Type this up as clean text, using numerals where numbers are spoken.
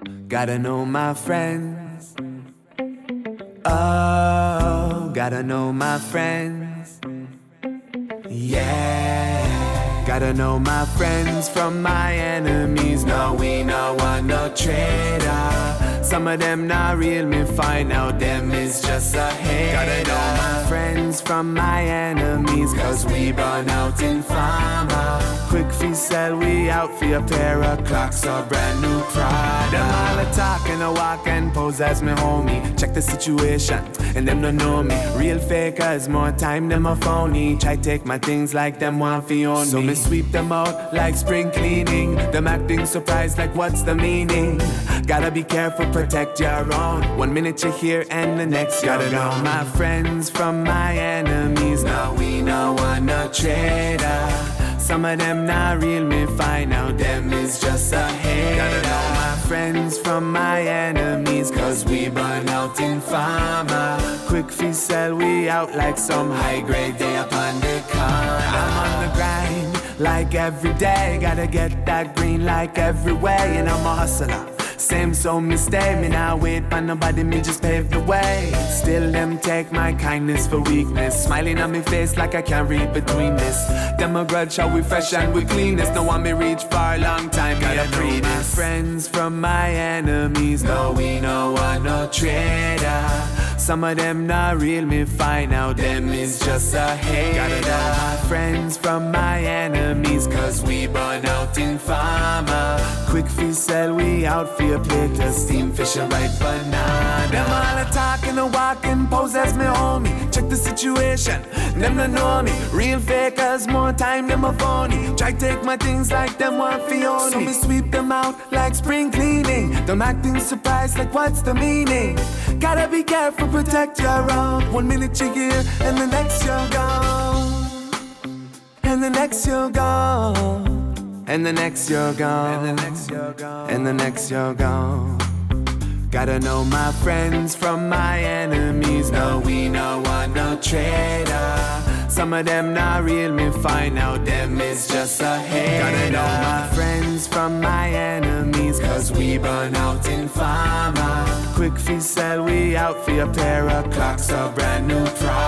Gotta know my friends. Oh, gotta know my friends. Yeah. Gotta know my friends from my enemies. No, we no one no traitor. Some of them not real, me find out them is just a hater. Gotta know my friends from my enemies, cause we burn out in farmer. Quick fee sell, we out for a pair of clocks or brand new Prada. Them all a talk and a walk and pose as me homie. Check the situation, and them don't know me. Real fakers, more time them a phony. Try take my things like them want fi own me. So me sweep them out like spring cleaning. Them acting surprised like what's the meaning. Gotta be careful, protect your own. 1 minute you're here and the next you're gone. Gotta know my friends from my enemies. No, we no one no traitor. Some of them not real, me find out them is just a hater. Gotta know my friends from my enemies, cause we burn out in farmer. Quick fee sell, we out like some high grade day upon the corner. I'm on the grind like every day. Gotta get that green like every way. And I'm a hustler, same so me stay. Me not wait for nobody, me just pave the way. Still them take my kindness for weakness. Smiling on me face like I can't read between this. Them a grudge how we fresh and we clean this. No one me reach for a long time. Gotta know my friends from my enemies. No, we no one no traitor. Some of them not real, me find out them is just a hater. Gotta know my friends from my enemies, cause we burn out in farmer. Quick fee sell, we out for a plate of steam fish and ripe banana. Them all a talk and a walk and pose as me homie. Check the situation, them don't know me. Real fakers, more time them a phony. Try take my things like them want fi own me. So me sweep them out like spring cleaning. Them acting surprised like what's the meaning. Gotta be careful, protect your own. 1 minute you're here and the next you're gone. And the next you're gone. And the next you're gone. And the next you're gone. And the next you're gone. Gotta know my friends from my enemies. No, we no one no traitor. Some of them not real, me find out them is just a hater. Gotta know my friends from my enemies, cause we burn out in farmer. Quick fee sell, we out for a pair of clocks or brand new Prada.